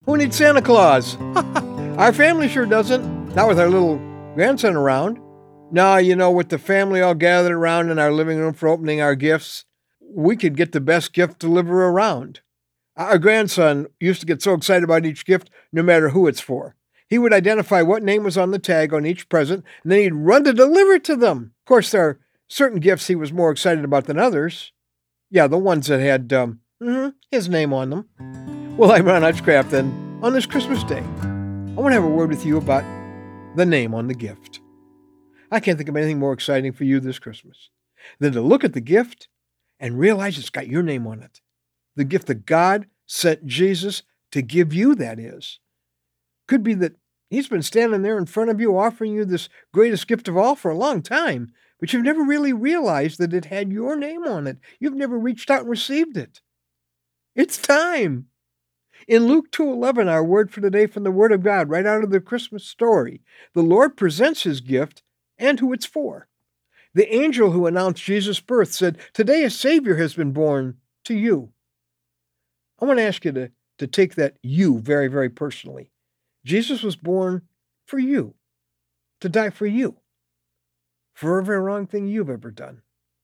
Who needs Santa Claus? Our family sure doesn't. Not with our little grandson around. No, with the family all gathered around in our living room for opening our gifts, we could get the best gift deliverer around. Our grandson used to get so excited about each gift, no matter who it's for. He would identify what name was on the tag on each present, and then he'd run to deliver it to them. Of course, there are certain gifts he was more excited about than others. Yeah, the ones that had his name on them. Well, I'm Ron Hutchcraft, and on this Christmas Day, I want to have a word with you about the name on the gift. I can't think of anything more exciting for you this Christmas than to look at the gift and realize it's got your name on it. The gift that God sent Jesus to give you, that is. Could be that he's been standing there in front of you offering you this greatest gift of all for a long time, but you've never really realized that it had your name on it. You've never reached out and received it. It's time. In Luke 2:11, our word for today from the Word of God, right out of the Christmas story, the Lord presents his gift and who it's for. The angel who announced Jesus' birth said, "Today a Savior has been born to you." I want to ask you to take that "you" very, very personally. Jesus was born for you, to die for you, for every wrong thing you've ever done.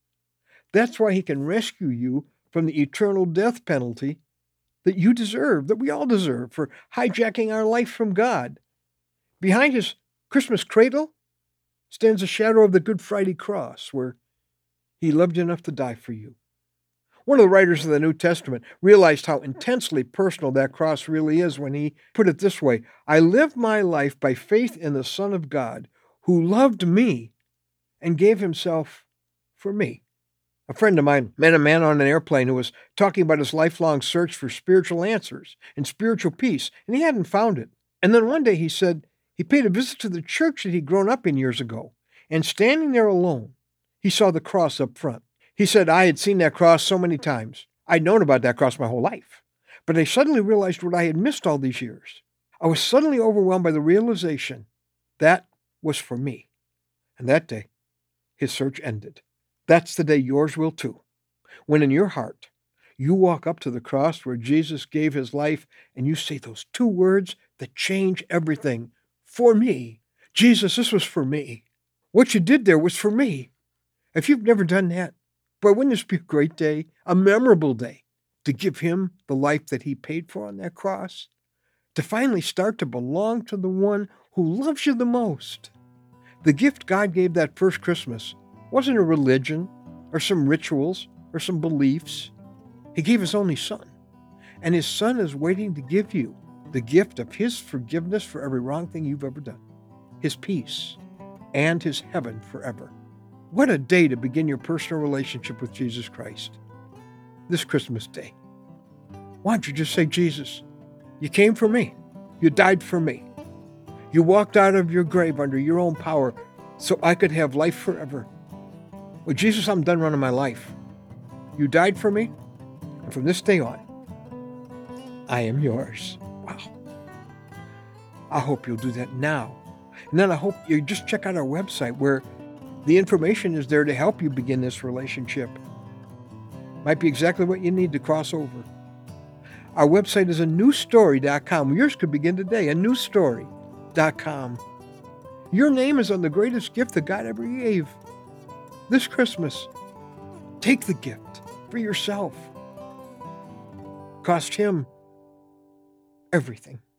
That's why he can rescue you from the eternal death penalty that you deserve, that we all deserve, for hijacking our life from God. Behind his Christmas cradle stands a shadow of the Good Friday cross, where he loved you enough to die for you. One of the writers of the New Testament realized how intensely personal that cross really is when he put it this way: "I live my life by faith in the Son of God, who loved me and gave himself for me." A friend of mine met a man on an airplane who was talking about his lifelong search for spiritual answers and spiritual peace, and he hadn't found it. And then one day he said he paid a visit to the church that he'd grown up in years ago, and standing there alone, he saw the cross up front. He said, "I had seen that cross so many times. I'd known about that cross my whole life. But I suddenly realized what I had missed all these years. I was suddenly overwhelmed by the realization that was for me." And that day, his search ended. That's the day yours will too. When in your heart, you walk up to the cross where Jesus gave his life and you say those two words that change everything. For me. Jesus, this was for me. What you did there was for me. If you've never done that, boy, wouldn't this be a great day, a memorable day, to give him the life that he paid for on that cross? To finally start to belong to the one who loves you the most. The gift God gave that first Christmas wasn't a religion or some rituals or some beliefs. He gave his only son. And his son is waiting to give you the gift of his forgiveness for every wrong thing you've ever done, his peace, and his heaven forever. What a day to begin your personal relationship with Jesus Christ. This Christmas day. Why don't you just say, "Jesus, you came for me. You died for me. You walked out of your grave under your own power so I could have life forever. Well, Jesus, I'm done running my life. You died for me, and from this day on, I am yours." Wow. I hope you'll do that now. And then I hope you just check out our website where the information is there to help you begin this relationship. Might be exactly what you need to cross over. Our website is anewstory.com. Yours could begin today, anewstory.com. Your name is on the greatest gift that God ever gave. This Christmas, take the gift for yourself. Cost him everything.